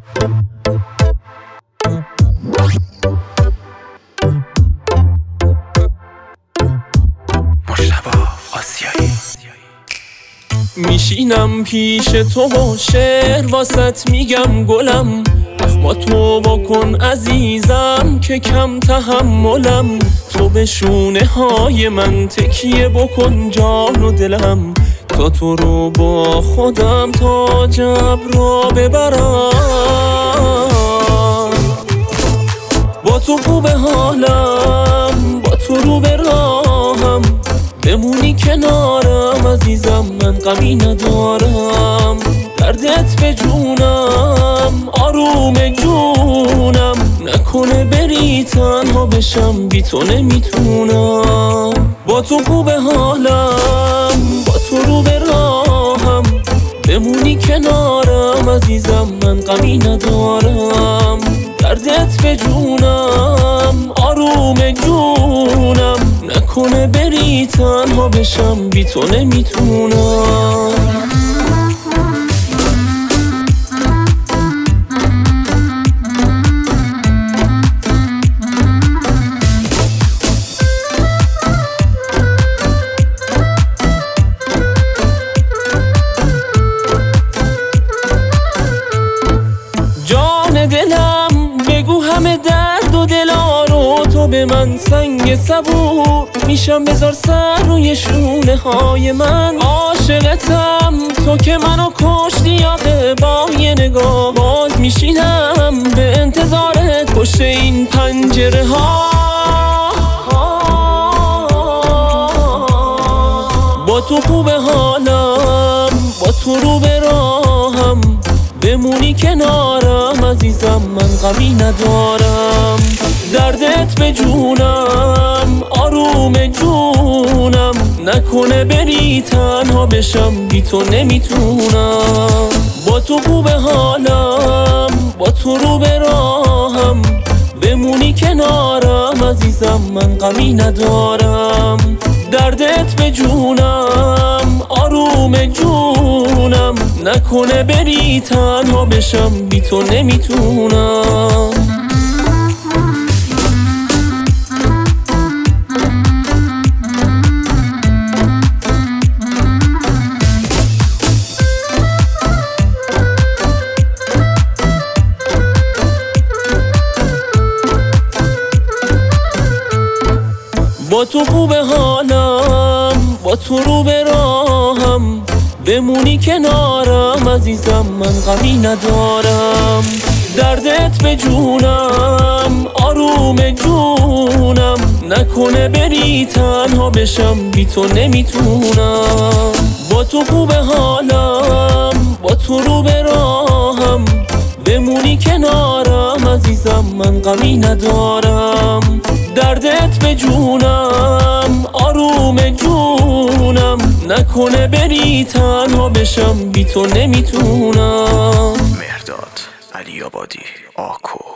میشینم پیش تو با شعر واسط میگم گلم، با تو واکن عزیزم که کم تحملم. تو به شونه های من تکیه بکن جان و دلم، تا تو رو با خودم تا جبر را ببرم. با تو خوب حالم، با تو رو به راهم، بمونی کنارم عزیزم من غمی ندارم. دردت به جونم آروم جونم، نکنه بری تنها بشم بی تو نمیتونم. با تو خوب حالم، با تو رو به راهم، بمونی کنارم عزیزم من غمی ندارم. دردت به جونم آروم جونم، نکنه بری تنها بشم بی تو نمیتونم. جان دلم بگو همه درد و دلا رو، تو به من سنگ صبور میشم، بذار سر روی شونه های من. عاشقتم تو که منو کشتی آخه با یه نگاه، باز میشینم به انتظارت پشت این پنجره ها. با تو خوب حالم، با تو رو به راهم، بمونی کنارم عزیزم من غمی ندارم. دردت به جونم آروم جونم، نکنه بری تنها بشم بی تو نمیتونم. با تو خوب حالم، با تو رو به راهم، بمونی کنارم عزیزم من غمی ندارم. دردت به جونم آروم جونم، نکنه بری تنها بشم بی تو نمیتونم. با تو خوب حالم، با تو رو به راهم، بمونی کنارم عزیزم من غمی ندارم. دردت به جونم آروم جونم، نکنه بری تنها بشم بی تو نمیتونم. با تو خوب حالم، با تو رو به راهم، بمونی کنارم عزیزم من غمی ندارم. دردت به جونم آروم جونم، نکنه بری تنها بشم بی تو نمیتونم. مهرداد علی آبادی آکو.